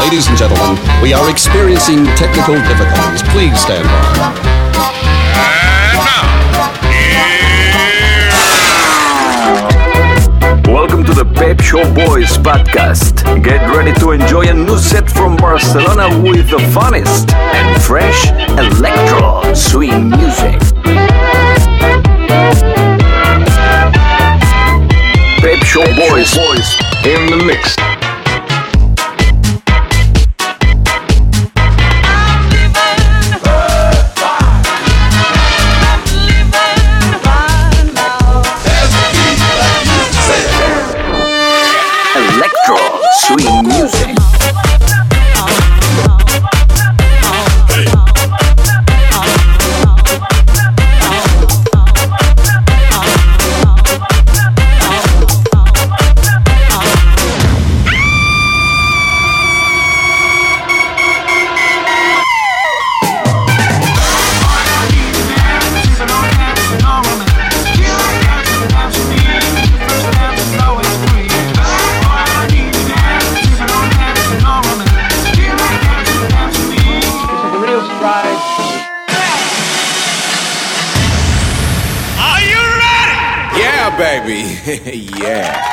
Ladies and gentlemen, we are experiencing technical difficulties. Please stand by. Welcome to the Pep Show Boys podcast. Get ready to enjoy a new set from Barcelona with the funnest and fresh electro swing music. Pep Show Boys in the mix. Swing music. Baby, yeah.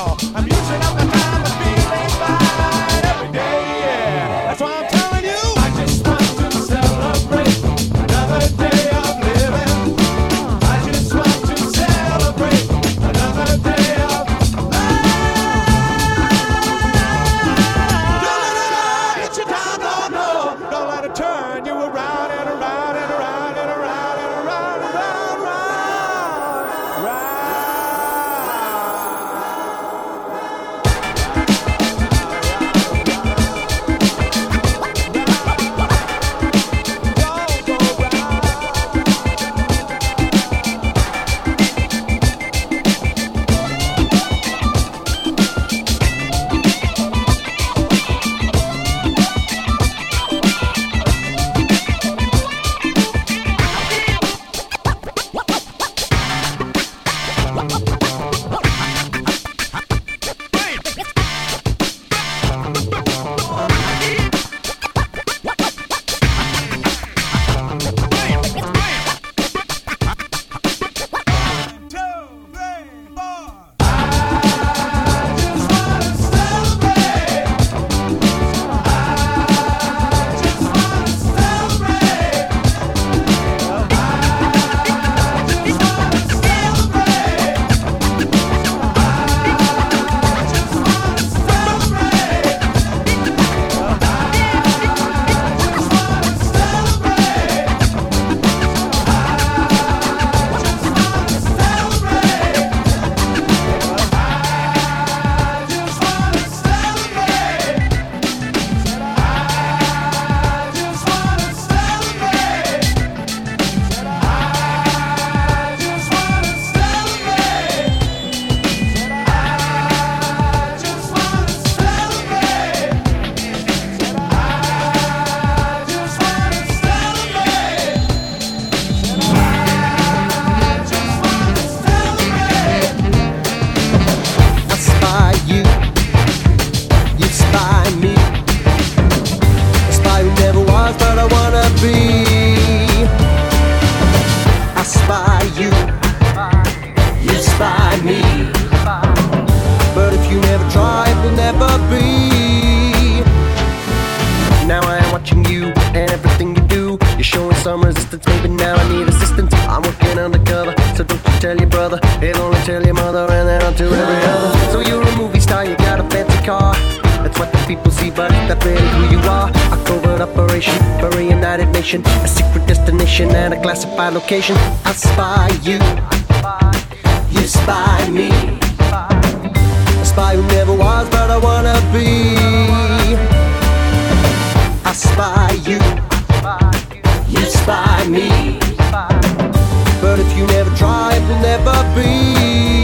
That's why I'm telling you. then onto every other. So you're a movie star, you got a fancy car. That's what the people see, but that's really who you are. A covert operation for a united nation, a secret destination and a classified location. I spy you, you spy me. A spy who never was, but I wanna be. I spy you, you spy me. But if you never try, it will never be.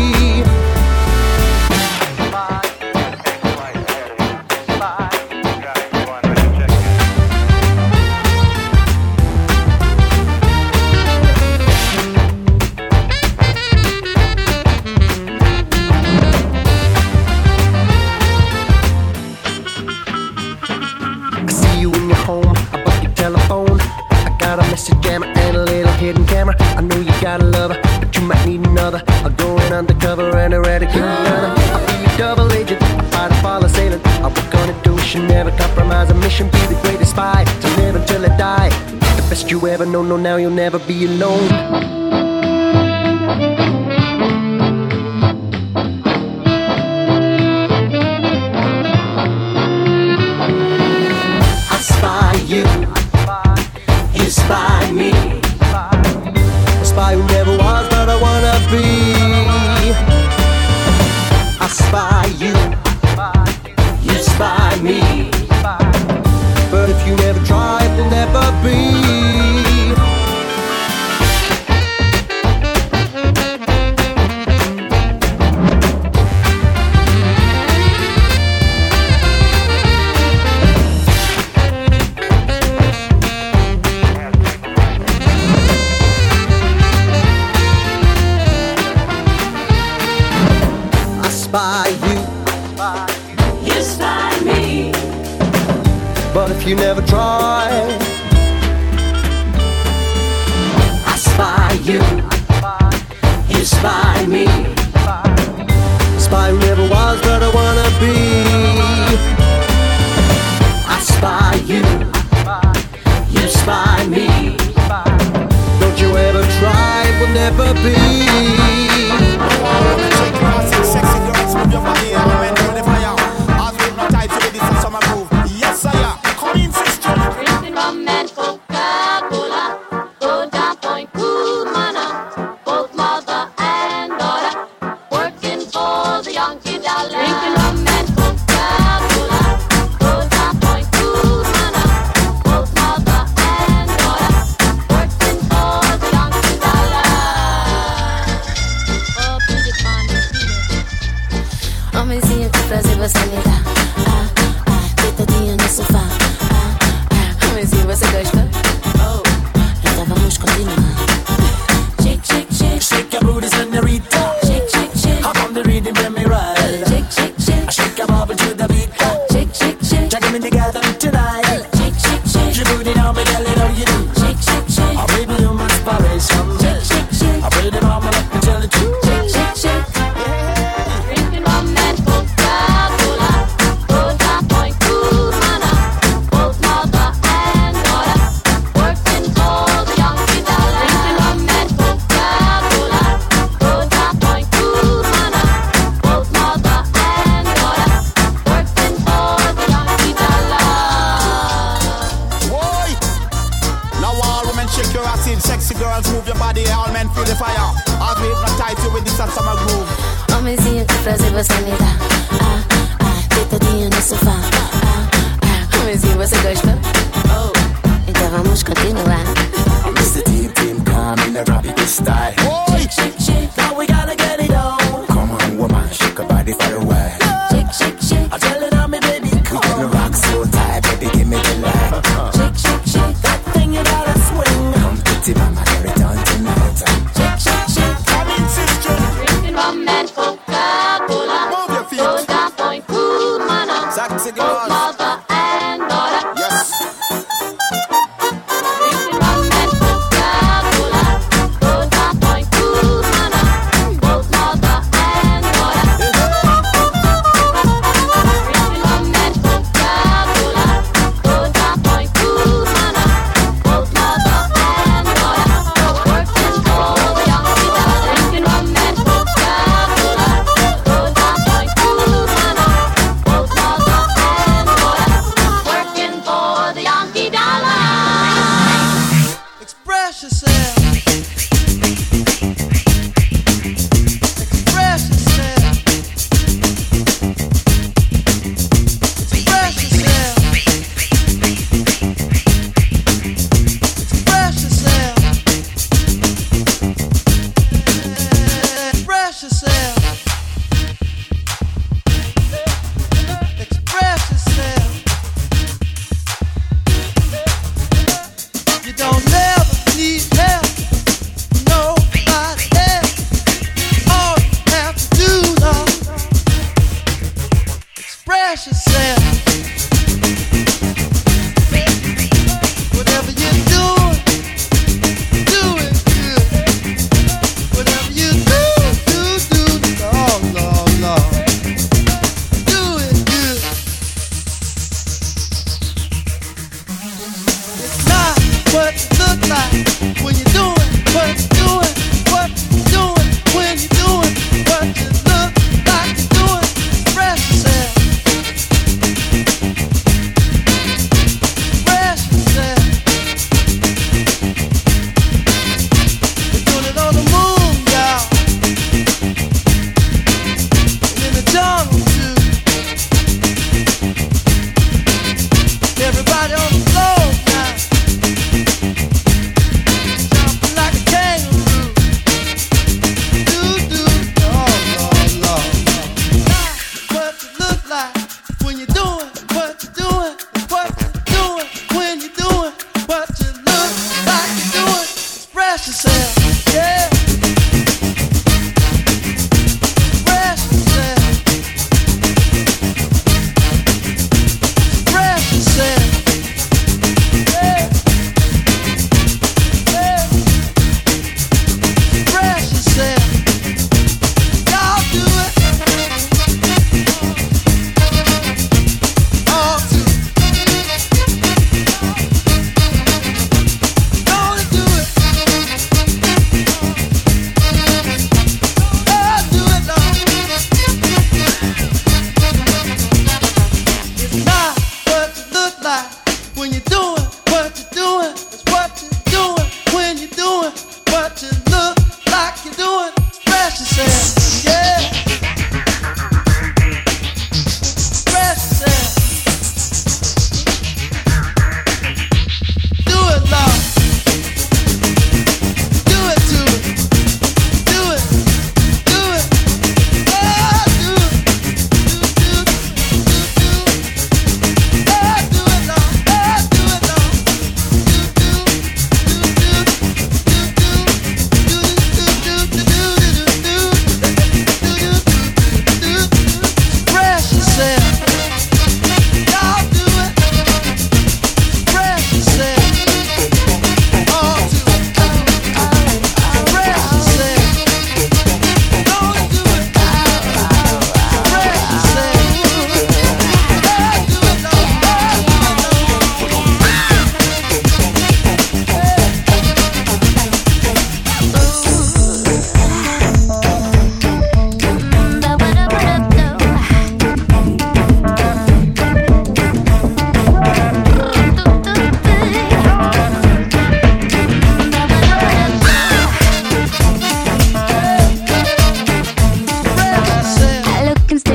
I know you got a lover, but you might need another. I'm going undercover and eradicate another. I'll be a double agent, I'll fight a fall assailant. I'll work on it, do should never compromise a mission. Be the greatest spy, to live until I die. The best you ever know, no, now you'll never be alone. I spy you, you spy me. Spy who never was, but I wanna be. I spy you, you spy me. But if you never try, it will never be. Spy you, you spy me. But if you never try, I spy you, you spy me. Spy who never was, but I wanna be. I spy you, you spy me. Don't you ever try, it will never be. Sexy girls, move your body element to the fire. As we not tight to this and summer move. Yes, sire. Come in, sister. Drinking rum and Coca-Cola, go down Point Cumana. Both mother and daughter working for the Yankee dollar. Drinking rum and Coca-Cola, go down Point Cumana. Both mother and daughter working for the Yankee dollar. Oh, Bridget Homenzinho, que prazer você me dá. Deitadinha no sofá. Homenzinho, você gosta? Oh, então vamos continuar. Shake, shake, shake. Shake your booty, senorita. Shake, shake, shake. Hop on the rhythm, let me ride. Shake, shake, shake. Shake your bubble to the beat. Shake, shake, shake. Check them in together tonight. Shake, shake, shake. Your booty now, me girl, you know you do. Shake, shake, shake. Oh, baby, you're my inspiration. Shake, shake, shake. I pray the mama let me tell the truth. Shake, shake, shake. Drinking rum and Coca-Cola, go down Point Cumana. Both mother and daughter working for the Yankee dollar. Drinking rum and Coca-Cola, go down Point Cumana. Both mother and daughter working for the Yankee dollar. Boy! Now all women shake your ass in. Sexy girls move your body. All men feel the fire. As we hypnotize you with this and summer groove. Homenzinho, que prazer você me dá. Deitadinha no sofá. Homenzinho, você gosta? Oh, então vamos continuar. Mr. Team, come in a rapid style. Shake, shake, shake. Now we gotta get it on. Come on, woman, shake your body for a while. Shake, shake, shake. I'm telling on me, baby, come on. You rock so tight, baby, give me the light. Shake, shake, shake. That thing you gotta swing. Come pretty mama, get it on tonight. Shake, shake, shake. Come in, sister. Drinking rum and Coca-Cola, Move your feet. go down Point Cumana. Sexy Both girls. mother and daughter Yes. drinking rum and Coca-Cola, go down Point Cumana. Both mother and daughter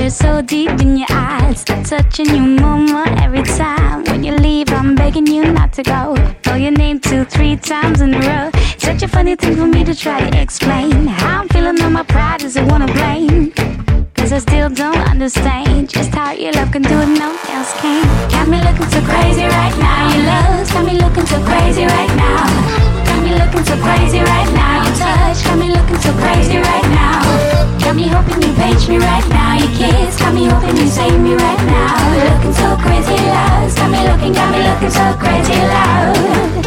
You're so deep in your eyes, touching you, mama, every time. When you leave, I'm begging you not to go. Call your name 2-3 times in a row. Such a funny thing for me to try to explain. How I'm feeling on my pride, is it wanna blame? Cause I still don't understand just how your love can do it, no one else can. Got me looking so crazy right now. Your love's got me looking so crazy right now. Got me looking so crazy right now. Your touch got me looking so crazy right now. Got me hoping you page me right now. Your kiss got me hoping you save me right now. Looking so crazy loud. Got me looking so crazy loud.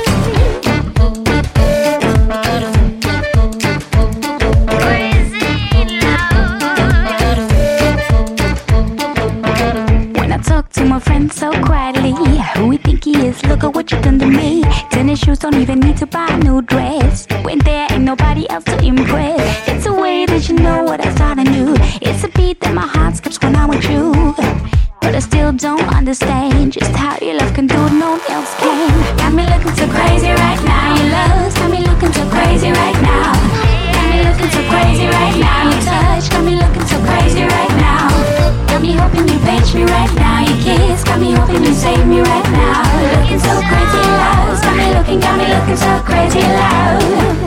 To my friend so quietly, who we think he is, look at what you done to me. Tennis shoes, don't even need to buy a new dress. Went there, ain't nobody else to impress. It's a way that you know what I thought I knew. It's a beat that my heart skips when I'm with you. But I still don't understand just how your love can do it, no one else can. Got me looking so crazy right now. Your love's got me looking so crazy right now. Got me looking so crazy right now. Your touch got me looking so crazy right now. Got me hoping you page me right now. Your kiss got me hoping you save me right now. Looking so crazy loud. Got me looking so crazy loud.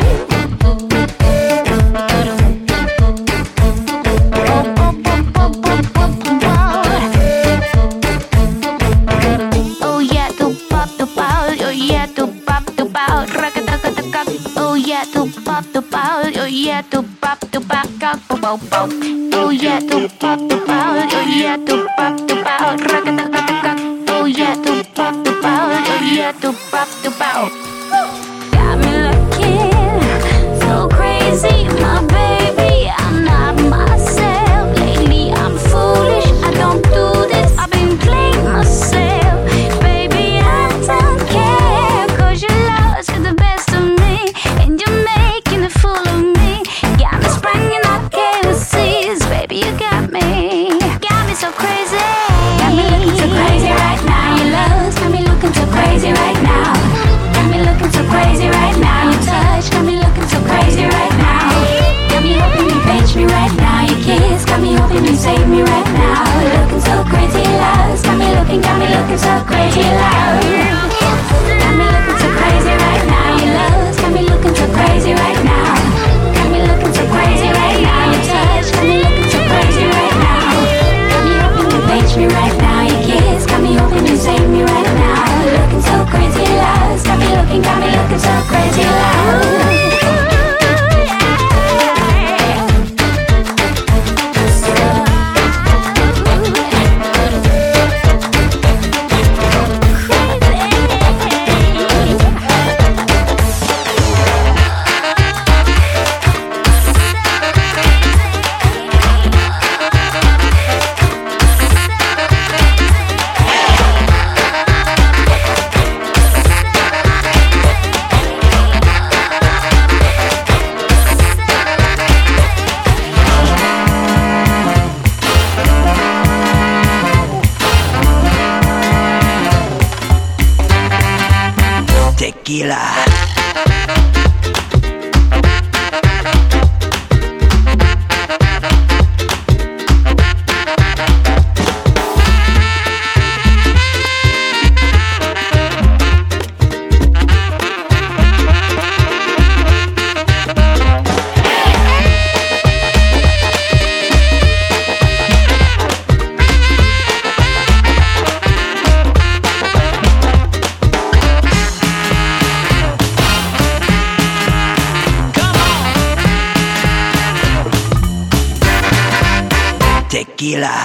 Oh yeah, to pop the ball. Oh yeah, to pop the ball. Oh yeah, to pop the ball. Oh yeah, to pop the ball. Oh yeah, to pop the ball. Oh yeah, to pop the ball. Oh yeah, to pop the ball. Oh yeah, to pop the ball. Got me looking so crazy, my baby. I'm not myself. Lately I'm foolish. I don't do this. I've been playing myself. Baby, I don't care. 'Cause your love's for the best of me. And you're making a fool of me. Got me spranging up KFCs. Baby, you got me. Got me so crazy. Got me looking so crazy right now. Your love's got me looking so crazy right now. Got me looking so crazy right now. Your touch got me looking so crazy right now. Got me hoping you page me right now. Your kiss got me hoping you save me right now. Looking so crazy loud. Got me looking so crazy loud. Got me looking so crazy right now. Your love's got me looking so crazy right now. Got me looking so crazy right now. Your touch got me looking so crazy right now. Got me hoping you page me right now. Your kiss got me hoping you save me right now. Looking so crazy loud. Got me looking so crazy loud. Tequila. Tequila.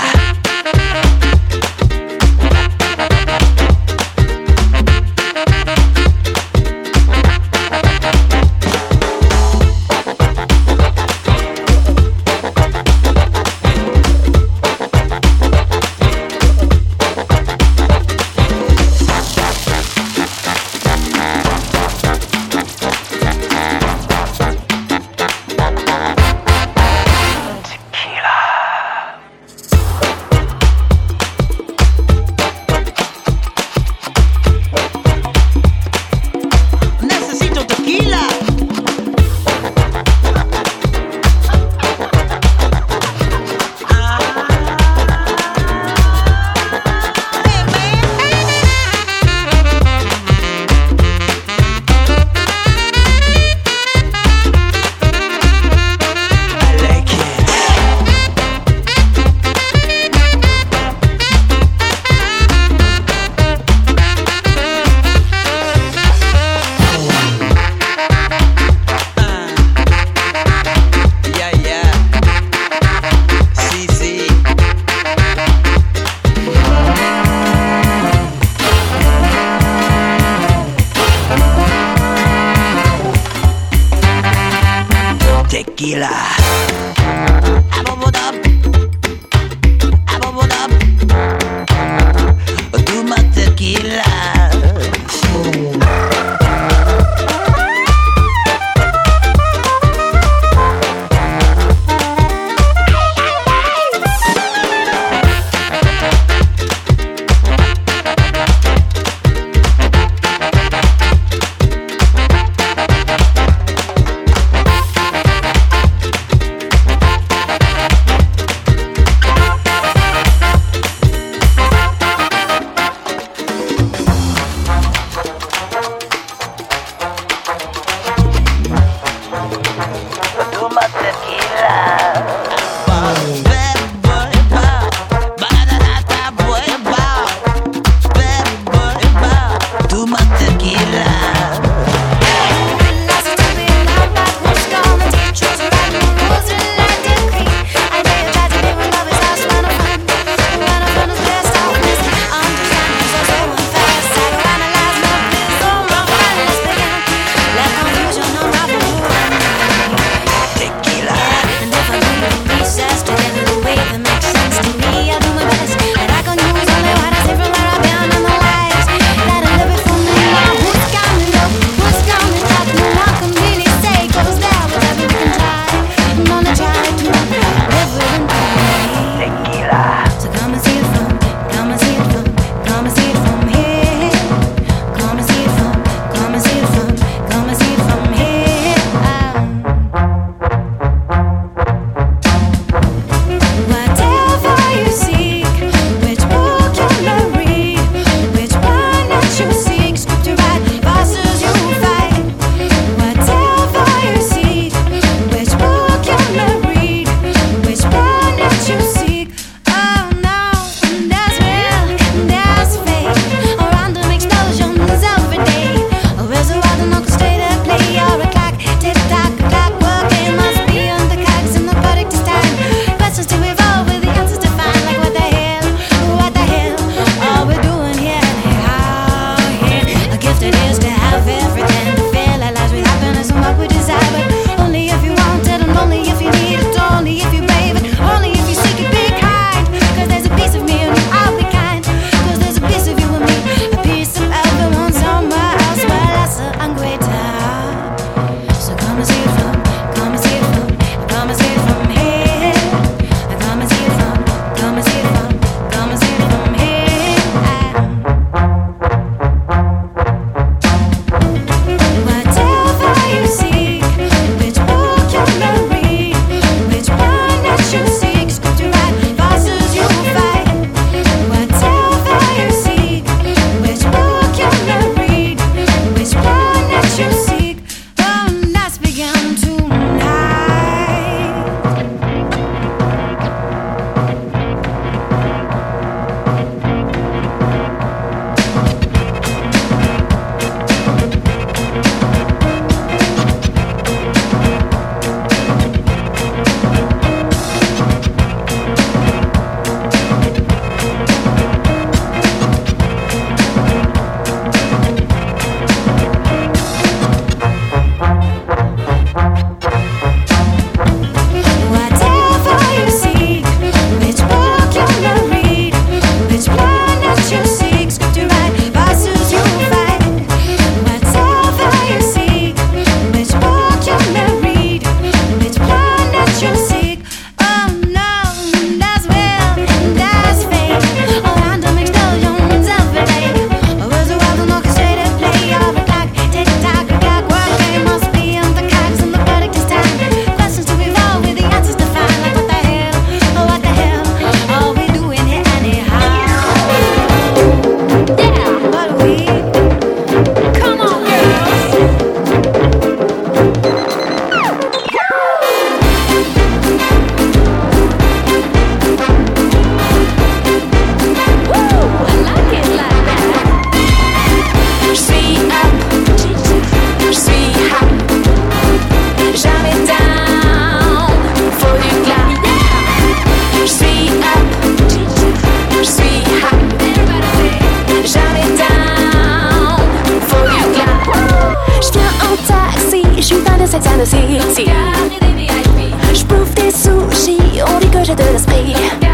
appétit. Je bouffe des sushis, on dit que j'ai de l'esprit.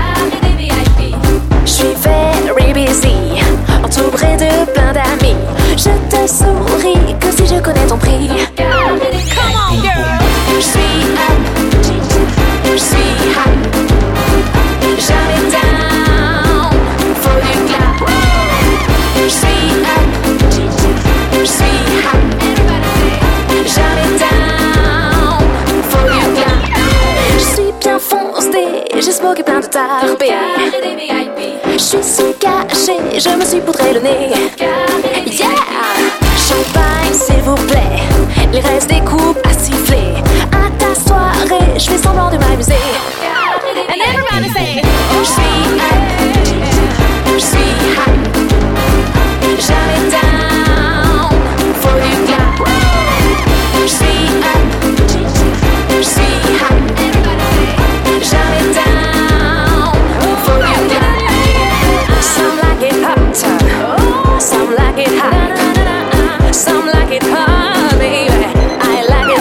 Je suis very busy, entouré de plein d'amis. Je te souris que si je connais ton prix. Come on girl. Je suis hot, je suis hot. Jamais down, faut du clap. Je suis hot, je suis hot. Jamais down, faut du clap. Je suis bien foncé, j'ai smoké plein de tarbé. Je suis sous-caché, je me suis poudré le nez. Yeah! Champagne s'il vous plaît, il reste des coupes à siffler. À ta soirée, je fais semblant de m'amuser. And everybody say, je suis hot, je suis hot. Jamais down, faut du clap. Je suis hot, je suis hot. Jamais down, faut du clap. Some like it hot, some like it hot, some like it hot, baby. I like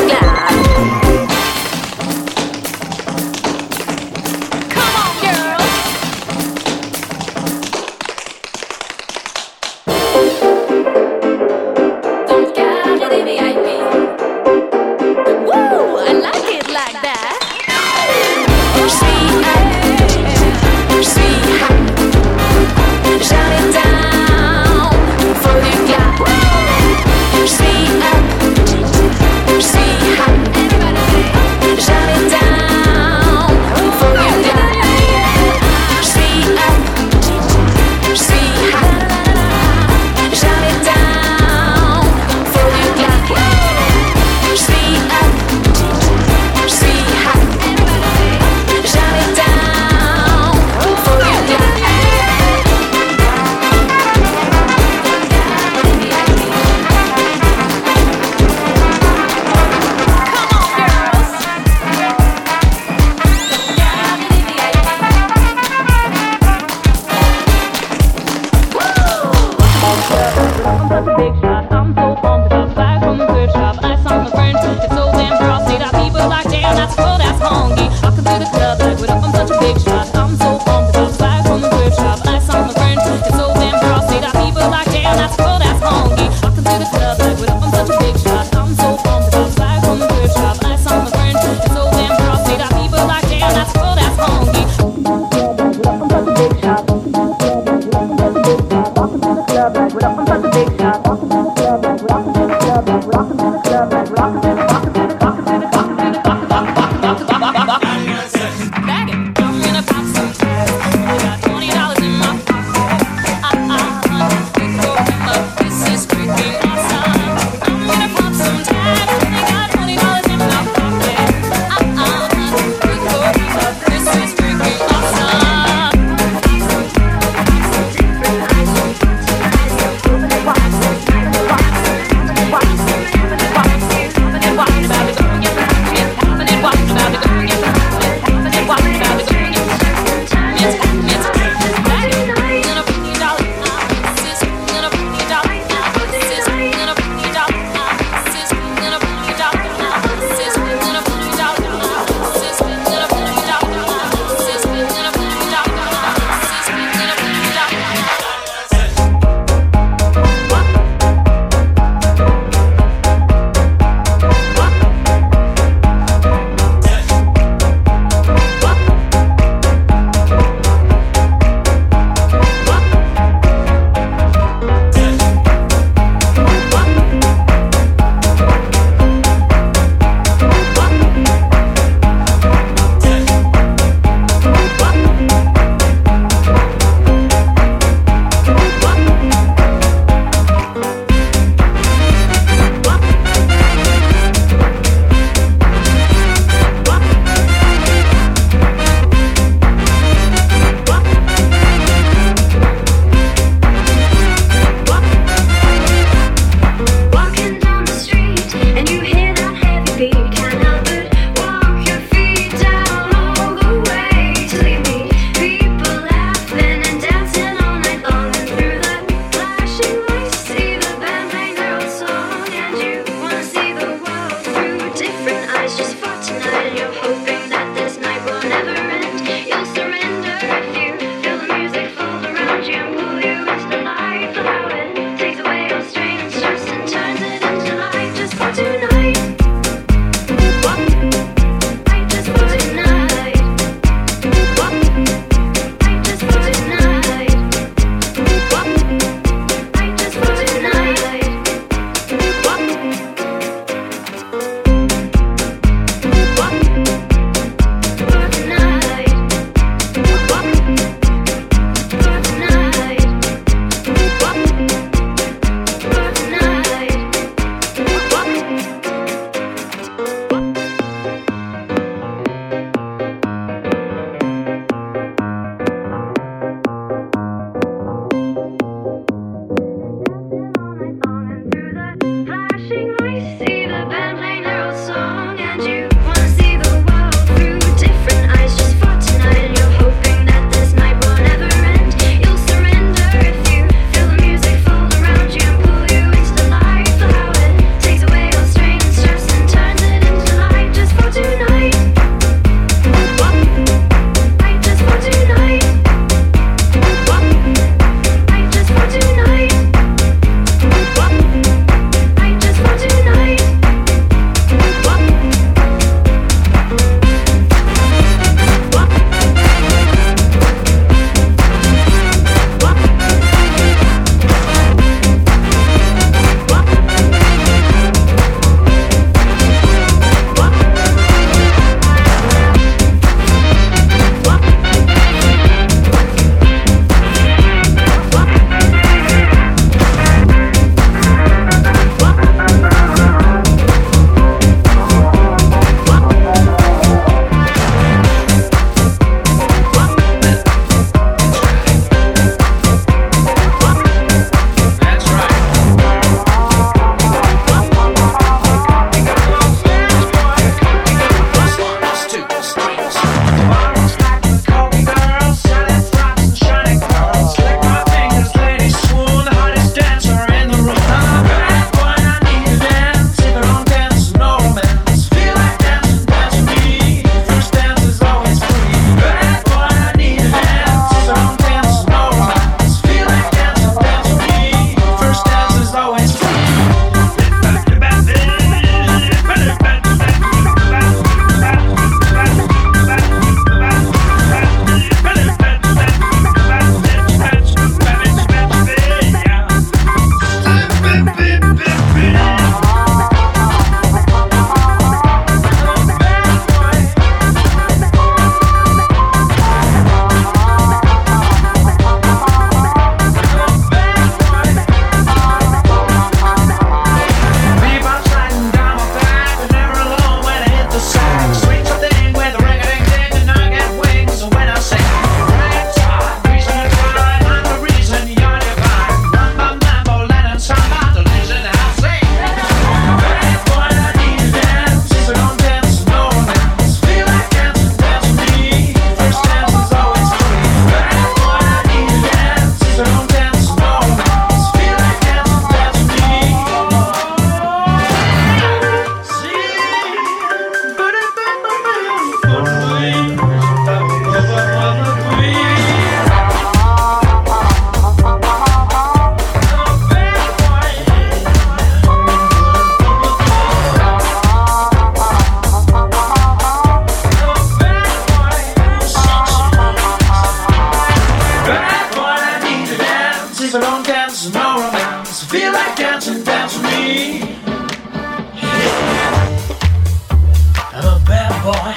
so don't dance, no romance. Feel like dancing, dance with me. Yeah. I'm a bad boy.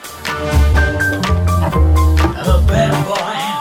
I'm a bad boy.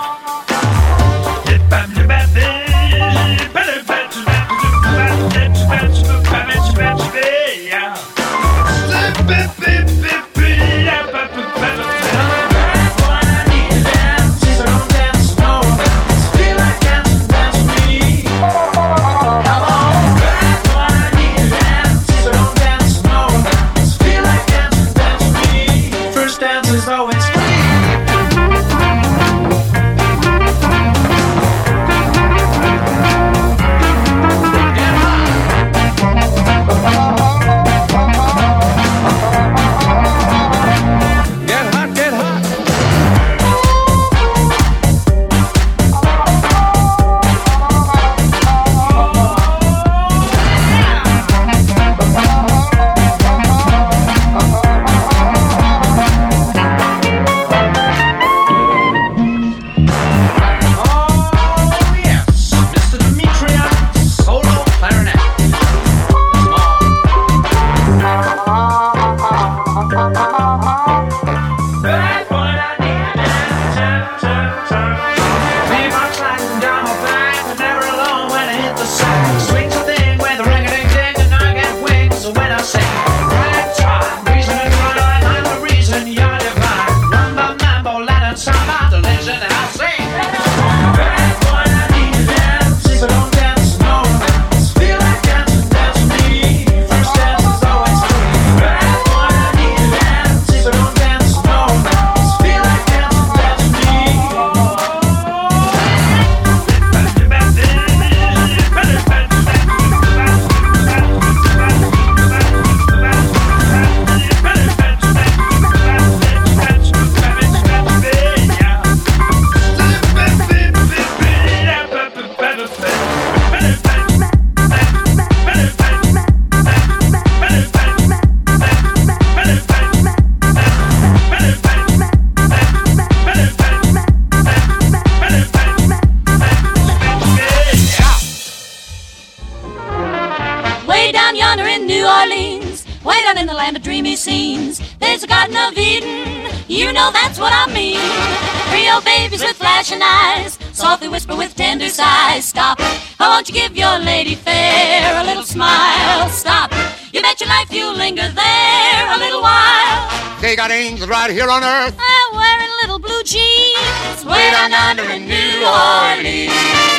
They got angels right here on earth. I'm wearing little blue jeans way down under in New Orleans.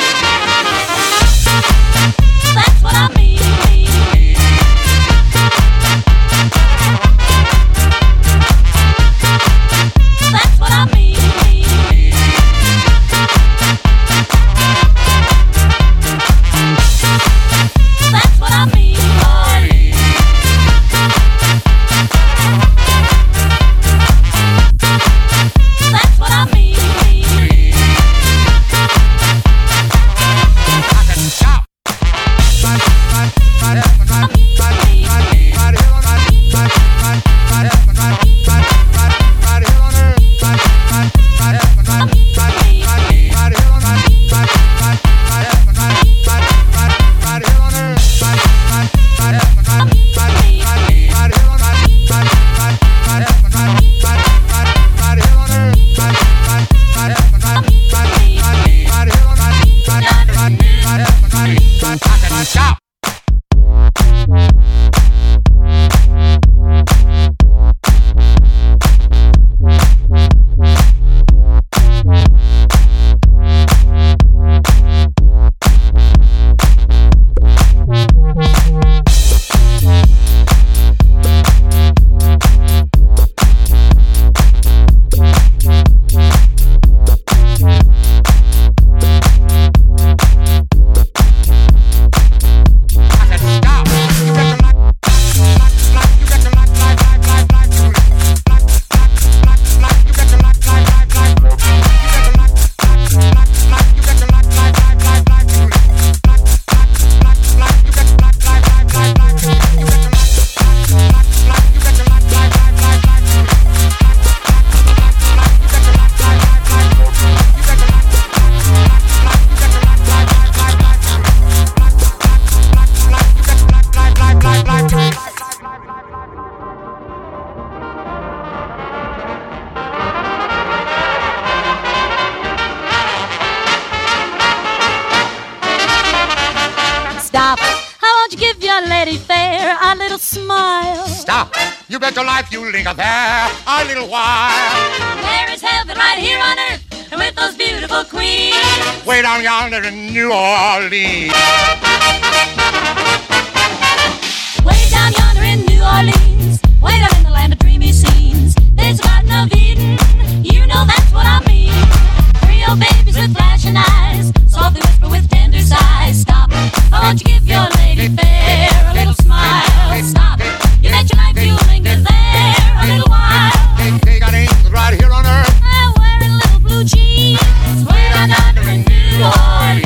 That's what I mean. That's what I mean. That's what I mean. That's what I mean. Betty Fair a little smile. Stop! You bet your life you linger there a little while. There is heaven right here on earth with those beautiful queens. Way down yonder in New Orleans. Way down yonder in New Orleans, way down in the land of dreamy scenes. There's a garden of Eden, you know that's what I mean. Creole babies with flashing eyes, softly whisper with tender sighs. Stop, won't you give your lady fair a little smile? Stop, you bet your life you'll linger there a little while. They got angels right here on earth. I'm wearing little blue jeans, way down yonder in New Orleans.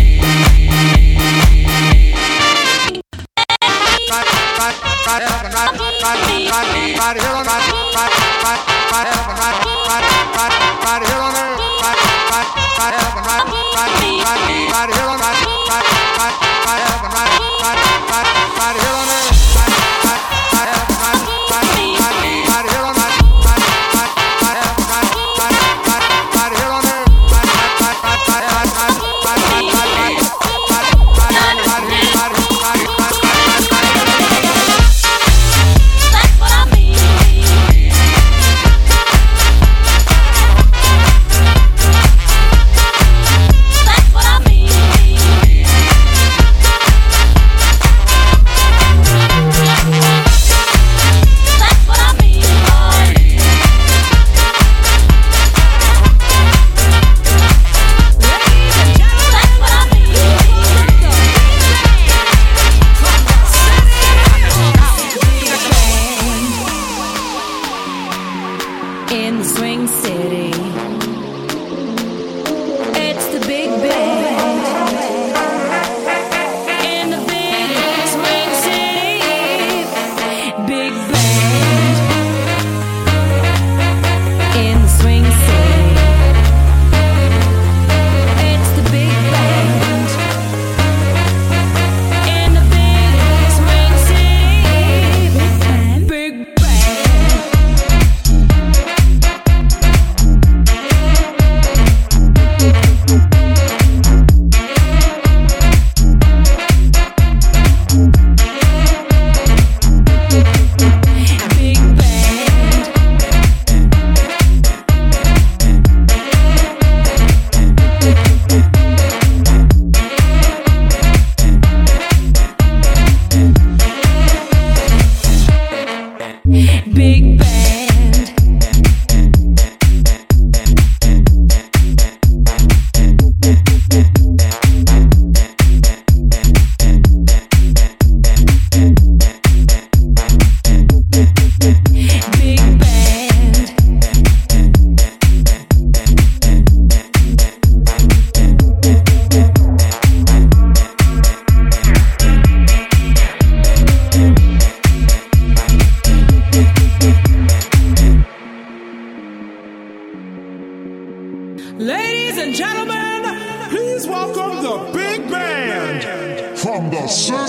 Ladies and gentlemen, please welcome the big band from the city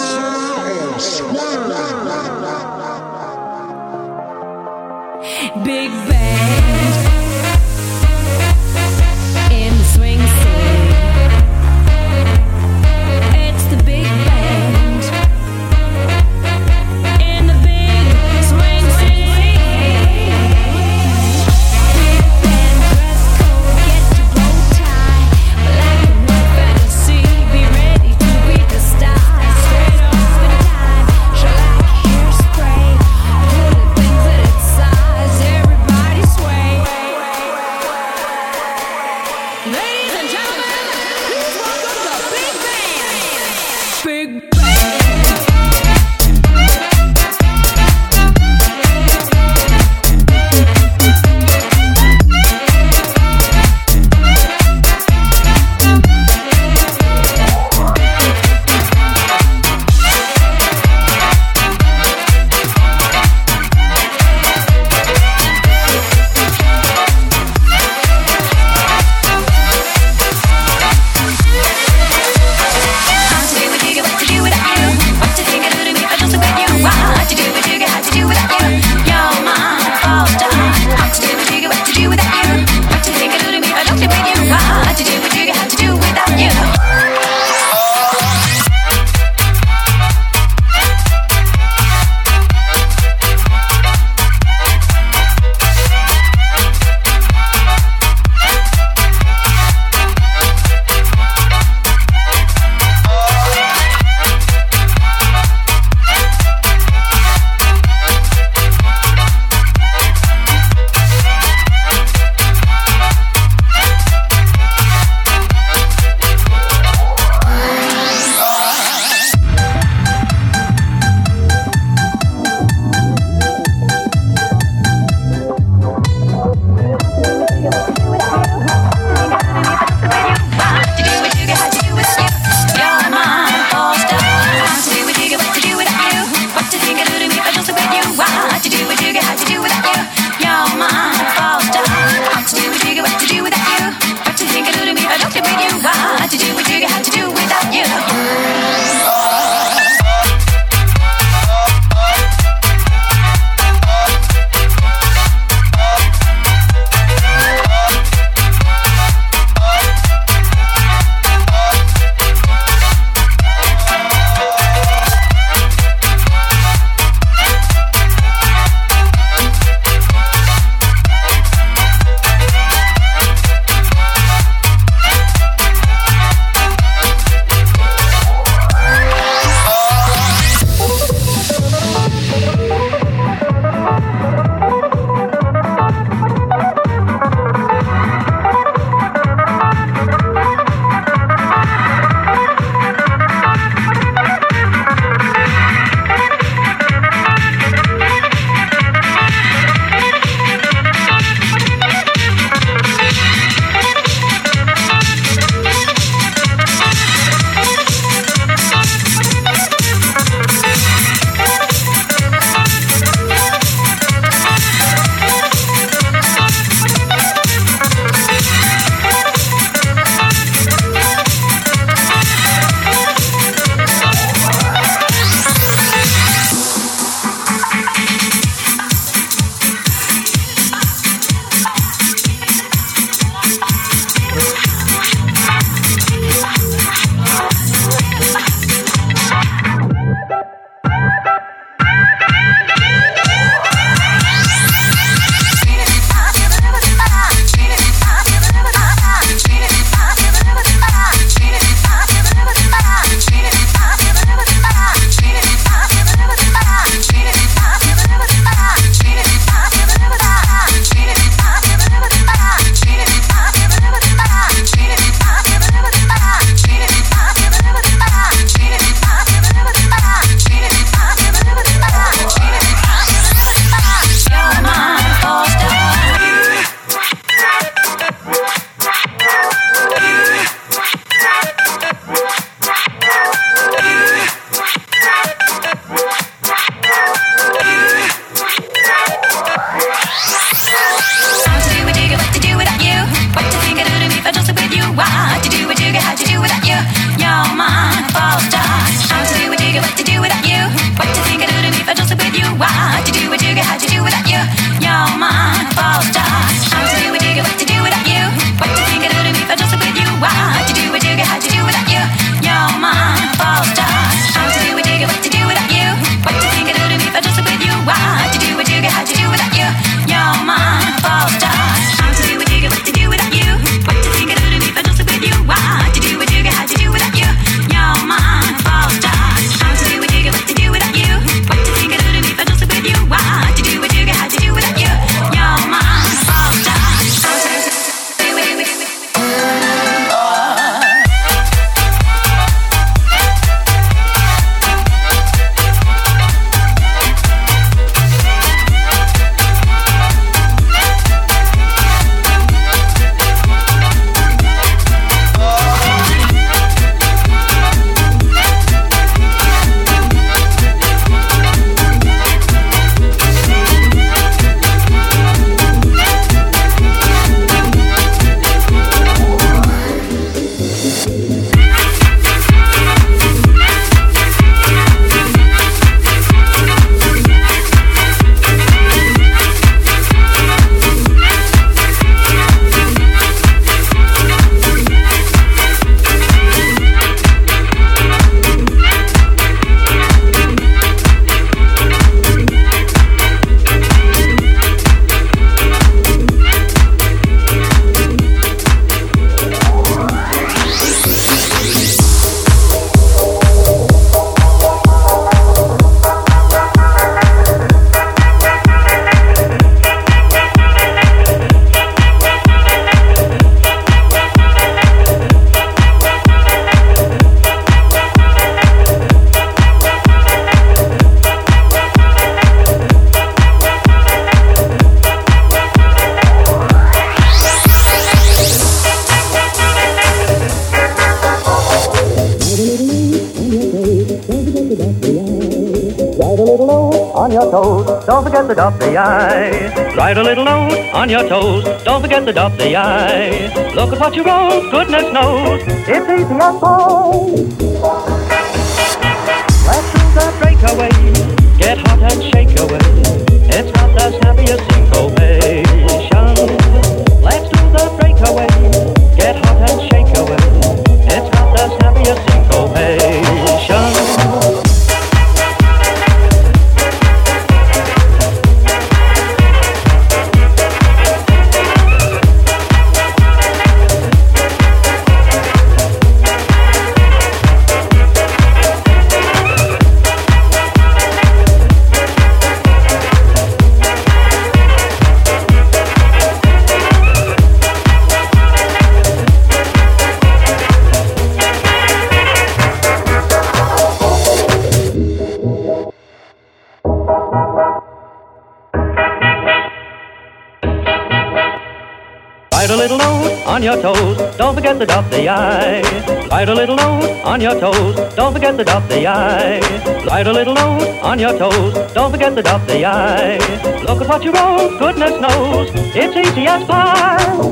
of swing. Big band in the swing city. It's the big band in the big swing city. Big band dress code, get your bow tie, black and white fantasy, be ready to beat the stars. Straight off the time, shellac hairspray, put it things at its size. Everybody with you? What to do with you? How to do without you? on your toes. Don't forget to dot the I. Write a little note on your toes. Don't forget to dot the I. Look at what you wrote, goodness knows. It's easy as pie. Let's do the breakaway. Get hot and shake away. It's not the snappiest syncopation. Let's do the breakaway. Get hot and shake away. It's not the snappiest syncopation. Write a little note on your toes, don't forget to dot the I. Write a little note on your toes, don't forget to dot the I. Write a little note on your toes, don't forget to dot the I. Look at what you wrote, goodness knows, it's easy as pie.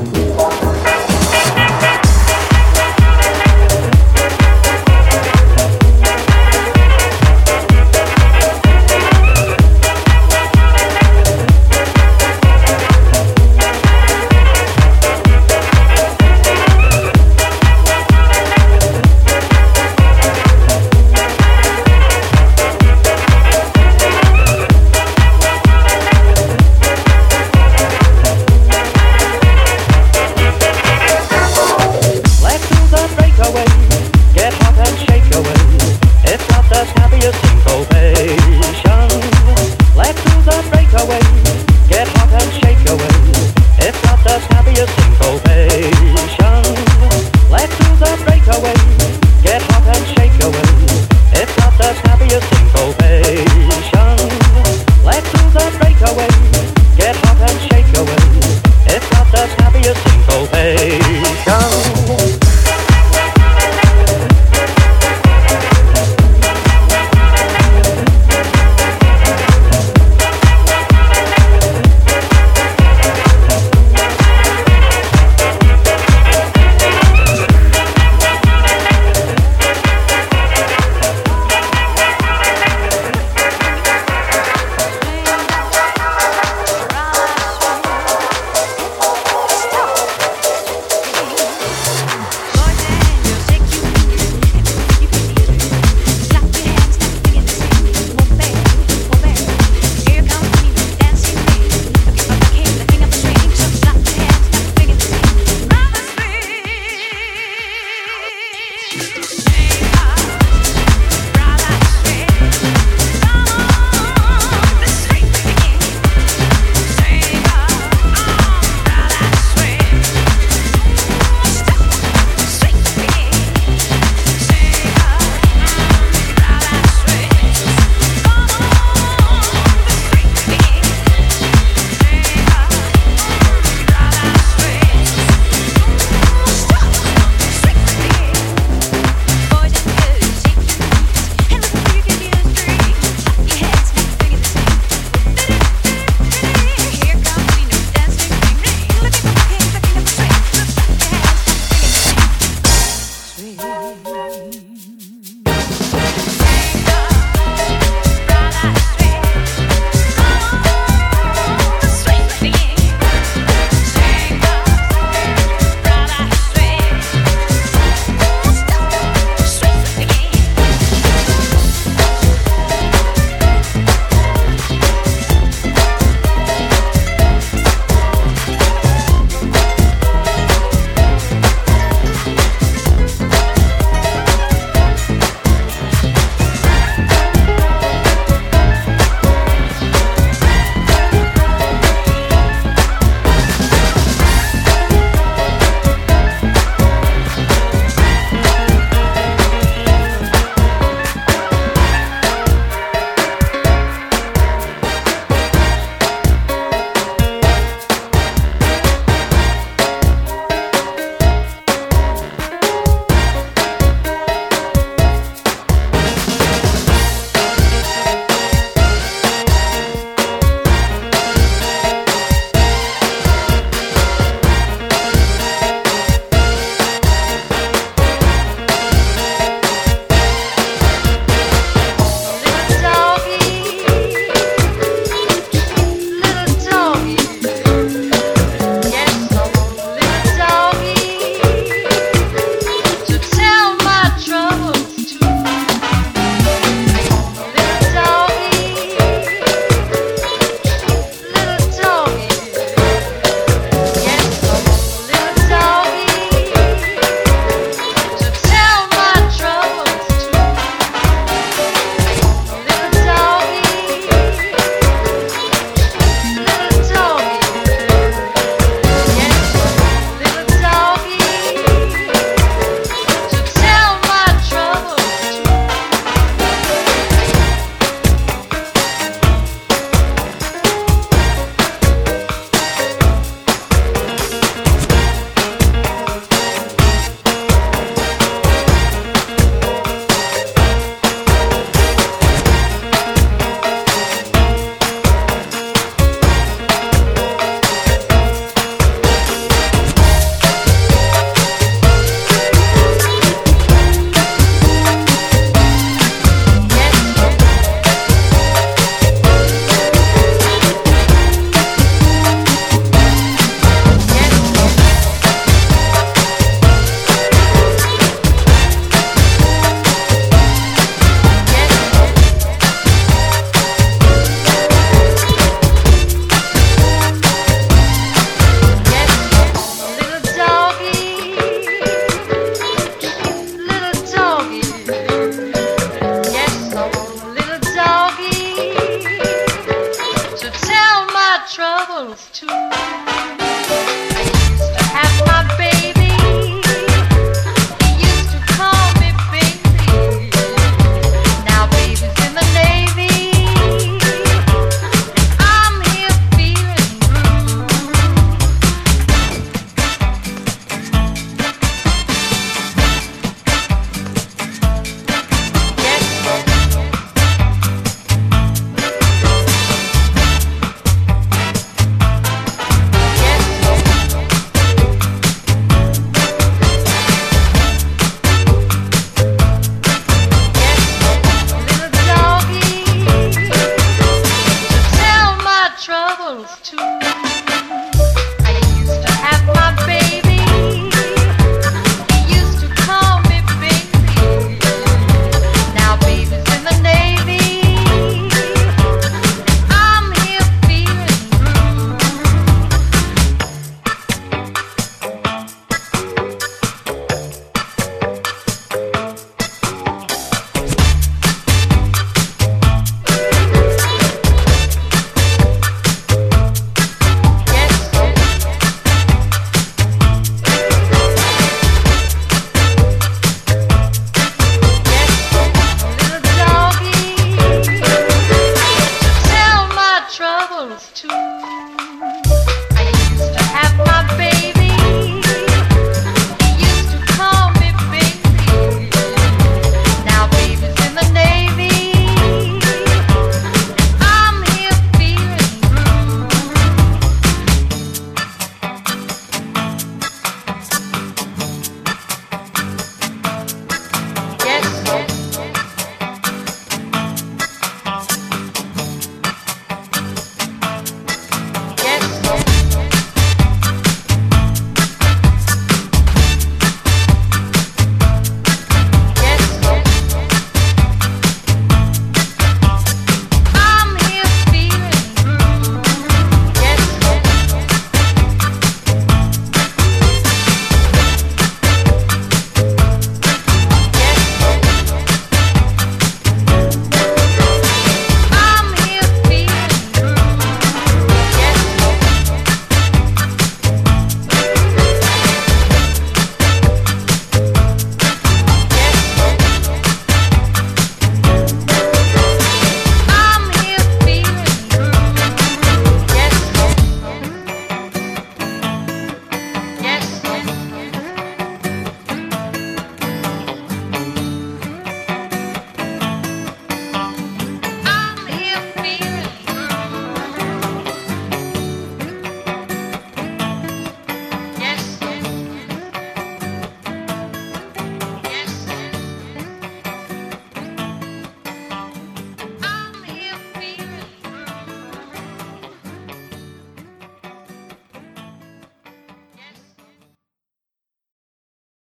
Sweet.